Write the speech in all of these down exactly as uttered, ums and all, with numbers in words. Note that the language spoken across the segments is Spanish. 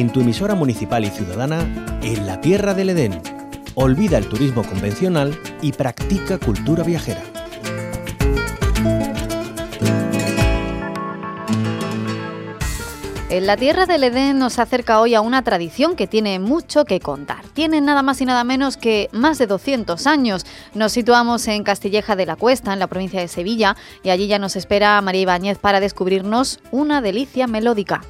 en tu emisora municipal y ciudadana, En la Tierra del Edén. Olvida el turismo convencional y practica cultura viajera. En la Tierra del Edén nos acerca hoy a una tradición que tiene mucho que contar. Tiene nada más y nada menos que más de doscientos años. Nos situamos en Castilleja de la Cuesta, en la provincia de Sevilla, y allí ya nos espera María Ibáñez para descubrirnos una delicia melódica.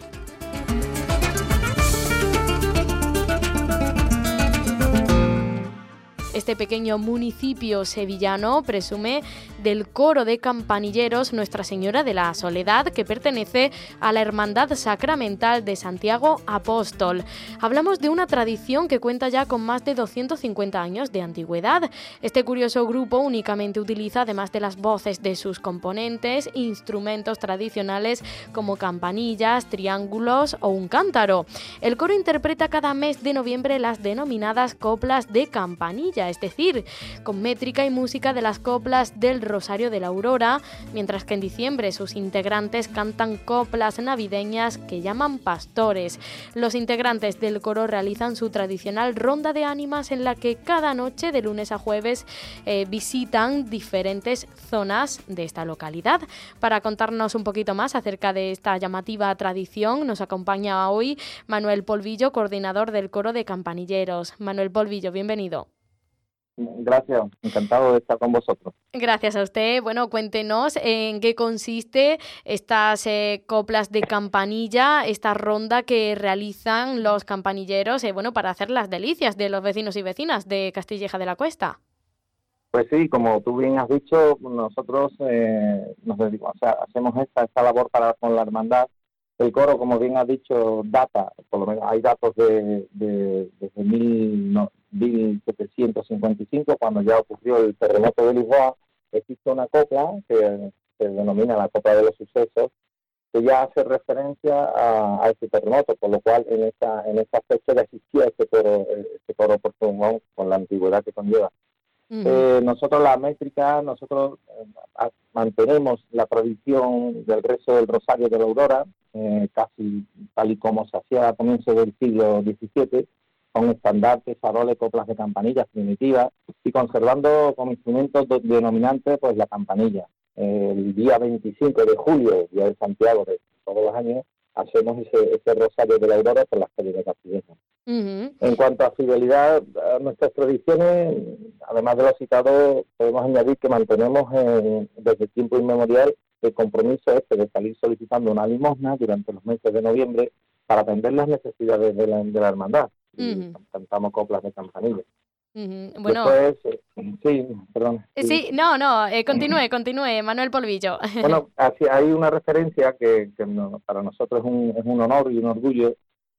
Este pequeño municipio sevillano presume del coro de campanilleros Nuestra Señora de la Soledad, que pertenece a la Hermandad Sacramental de Santiago Apóstol. Hablamos de una tradición que cuenta ya con más de doscientos cincuenta años de antigüedad. Este curioso grupo únicamente utiliza, además de las voces de sus componentes, instrumentos tradicionales como campanillas, triángulos o un cántaro. El coro interpreta cada mes de noviembre las denominadas coplas de campanilla, es decir, con métrica y música de las coplas del Rosario de la Aurora, mientras que en diciembre sus integrantes cantan coplas navideñas que llaman pastores. Los integrantes del coro realizan su tradicional ronda de ánimas en la que cada noche, de lunes a jueves, eh, visitan diferentes zonas de esta localidad. Para contarnos un poquito más acerca de esta llamativa tradición, nos acompaña hoy Manuel Polvillo, coordinador del coro de campanilleros. Manuel Polvillo, bienvenido. Gracias, encantado de estar con vosotros. Gracias a usted. Bueno, cuéntenos en qué consiste estas eh, coplas de campanilla, esta ronda que realizan los campanilleros, eh, bueno, para hacer las delicias de los vecinos y vecinas de Castilleja de la Cuesta. Pues sí, como tú bien has dicho, nosotros eh, nos dedicamos, o sea, hacemos esta, esta labor para con la hermandad. El coro, como bien has dicho, data, por lo menos hay datos de, de desde mil, no, mil setecientos cincuenta y cinco, cuando ya ocurrió el terremoto de Lisboa. Existe una copla que se denomina la Copla de los Sucesos, que ya hace referencia a, a ese terremoto, por lo cual en esa en esa fecha ya existía este coro, este coro por Pulmón, con la antigüedad que conlleva. Uh-huh. Eh, nosotros la métrica, nosotros eh, mantenemos la tradición del rezo del Rosario de la Aurora, eh, casi tal y como se hacía a comienzos del siglo diecisiete, con estandartes, faroles, coplas de campanillas primitivas y conservando como instrumentos do- denominantes pues la campanilla. Eh, el día veinticinco de julio, día de Santiago de todos los años, hacemos ese, ese Rosario de la Aurora por las calles de Castilleja. Uh-huh. En cuanto a fidelidad a nuestras tradiciones, además de lo citado, podemos añadir que mantenemos en, desde tiempo inmemorial el compromiso este de salir solicitando una limosna durante los meses de noviembre para atender las necesidades de la, de la hermandad. Uh-huh. Y cantamos coplas de campanilla. Uh-huh. Bueno, Después, eh, sí, perdón. Sí, sí no, no, eh, continúe, continúe, Manuel Polvillo. Bueno, así, hay una referencia que, que no, para nosotros es un, es un honor y un orgullo,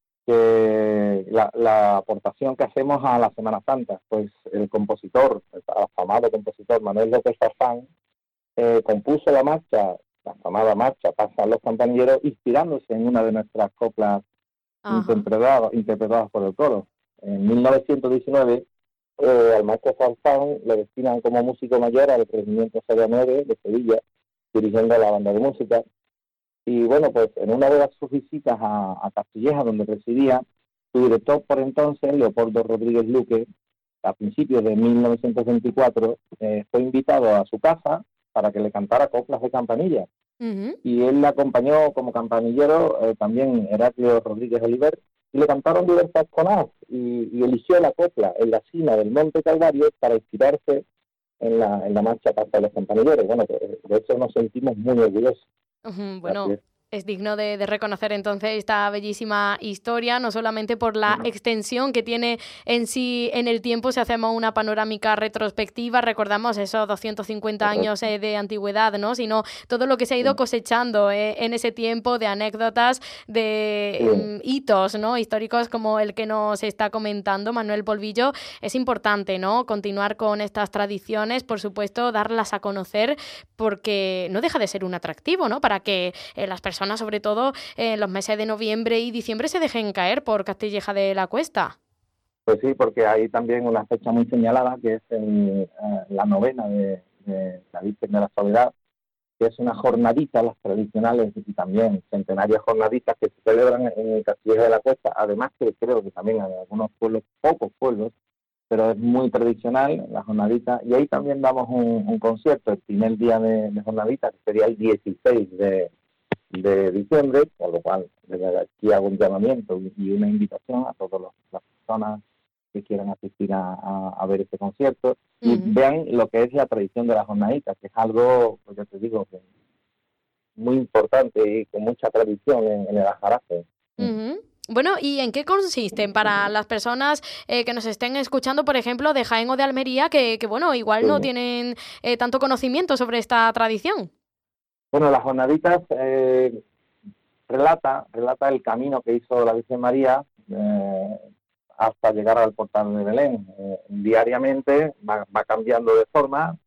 que la, la aportación que hacemos a la Semana Santa, pues el compositor, el afamado compositor Manuel López Farfán, eh, compuso la marcha, la afamada marcha Pasan los Campanilleros, inspirándose en una de nuestras coplas interpretadas, interpretadas por el coro. En mil novecientos diecinueve, eh, al maestro Farfán le destinan como músico mayor al Regimiento C nueve de Sevilla, dirigiendo la banda de música. Y bueno, pues en una de sus visitas a, a Castilleja, donde residía, su director por entonces, Leopoldo Rodríguez Luque, a principios de mil novecientos veinticuatro, eh, fue invitado a su casa para que le cantara coplas de campanilla. Uh-huh. Y él le acompañó como campanillero eh, también Heraclio Rodríguez Oliver, y le cantaron diversas conas, y, y eligió la copla en la cima del Monte Calvario para inspirarse en la, en la marcha Pasa de los Campanilleros. Bueno, de, de eso nos sentimos muy orgullosos. Uh-huh, bueno, es. es digno de, de reconocer entonces esta bellísima historia, no solamente por la uh-huh. extensión que tiene en sí en el tiempo. Si hacemos una panorámica retrospectiva, recordamos esos doscientos cincuenta uh-huh. años eh, de antigüedad, ¿no? Sino todo lo que se ha ido cosechando eh, en ese tiempo, de anécdotas, de uh-huh. um, hitos, ¿no? históricos como el que nos está comentando Manuel Polvillo. Es importante, ¿no? Continuar con estas tradiciones, por supuesto, darlas a conocer, porque no deja de ser un atractivo, ¿no? Para que eh, las personas, sobre todo en eh, los meses de noviembre y diciembre, se dejen caer por Castilleja de la Cuesta. Pues sí, porque hay también una fecha muy señalada, que es el, eh, la novena de, de la Virgen de la Soledad, que es una jornadita, las tradicionales y también centenarias jornaditas que se celebran en el Castilleja de la Cuesta, además que creo que también hay algunos pueblos, pocos pueblos, pero es muy tradicional la jornadita, y ahí también damos un, un concierto el primer día de, de jornadita, que sería el dieciséis de, de diciembre, por lo cual desde aquí hago un llamamiento y, y una invitación a todas las personas que quieran asistir a, a, a ver este concierto y uh-huh. vean lo que es la tradición de la jornadita, que es algo, pues yo te digo, que muy importante y con mucha tradición en, en el Aljarafe. Uh-huh. Bueno, ¿y en qué consisten para las personas eh, que nos estén escuchando, por ejemplo, de Jaén o de Almería, que, que bueno, igual sí. no tienen eh, tanto conocimiento sobre esta tradición? Bueno, las jornaditas eh, relata, relata el camino que hizo la Virgen María eh, hasta llegar al portal de Belén. Eh, diariamente va, va cambiando de forma,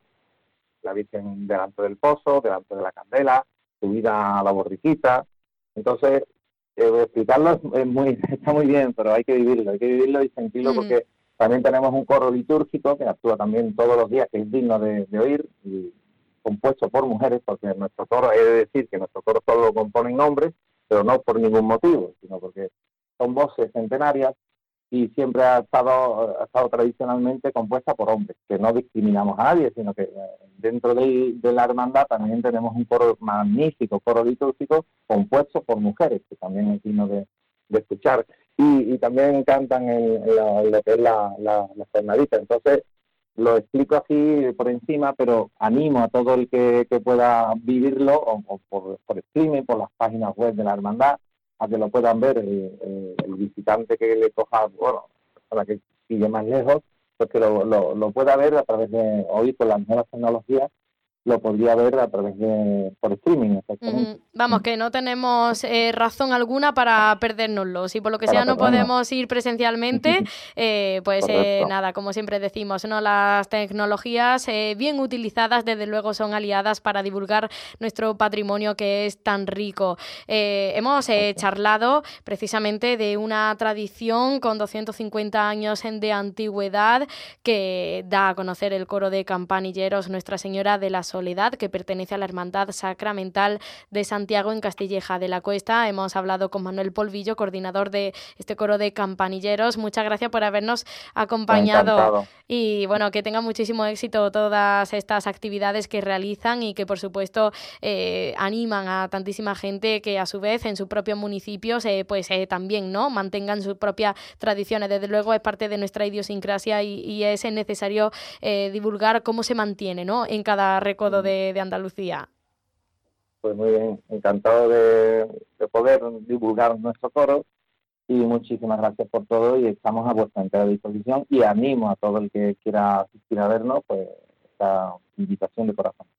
la Virgen delante del pozo, delante de la candela, subida a la borriquita. Entonces, eh, explicarlo es, es muy, está muy bien, pero hay que vivirlo, hay que vivirlo y sentirlo, mm. porque también tenemos un coro litúrgico que actúa también todos los días, que es digno de, de oír, y compuesto por mujeres, porque nuestro coro, he de decir que nuestro coro solo lo componen hombres, pero no por ningún motivo, sino porque son voces centenarias y siempre ha estado, ha estado tradicionalmente compuesta por hombres, que no discriminamos a nadie, sino que dentro de, de la hermandad también tenemos un coro magnífico, coro litúrgico, compuesto por mujeres, que también es digno de, de escuchar. Y, y también cantan en, en, la, en lo que es la, la, la jornadita. Entonces, lo explico así por encima, pero animo a todo el que, que pueda vivirlo, o, o por, por streaming, por las páginas web de la hermandad, a que lo puedan ver el, el, el visitante que le coja, bueno, para que sigue más lejos, pues que lo, lo, lo pueda ver a través de, hoy con las nuevas tecnologías, lo podría ver a través de, por streaming, exactamente. Mm, vamos, que no tenemos eh, razón alguna para perdérnoslo. Si por lo que para sea no podemos ir presencialmente, eh, pues eh, nada, como siempre decimos, ¿no? Las tecnologías eh, bien utilizadas, desde luego, son aliadas para divulgar nuestro patrimonio, que es tan rico. Eh, hemos eh, charlado precisamente de una tradición con doscientos cincuenta años de antigüedad que da a conocer el coro de campanilleros Nuestra Señora de la Soledad, que pertenece a la Hermandad Sacramental de Santiago en Castilleja de la Cuesta. Hemos hablado con Manuel Polvillo, coordinador de este coro de campanilleros. Muchas gracias por habernos acompañado. Encantado. Y bueno, que tengan muchísimo éxito todas estas actividades que realizan y que por supuesto eh, animan a tantísima gente que a su vez en sus propios municipios eh, pues eh, también no mantengan sus propias tradiciones. Desde luego es parte de nuestra idiosincrasia y, y es necesario eh, divulgar cómo se mantiene, ¿no?, en cada recodo de, de Andalucía. Pues muy bien, encantado de, de poder divulgar nuestro coro y muchísimas gracias por todo y estamos a vuestra entera disposición y animo a todo el que quiera asistir a vernos, pues esta invitación de corazón.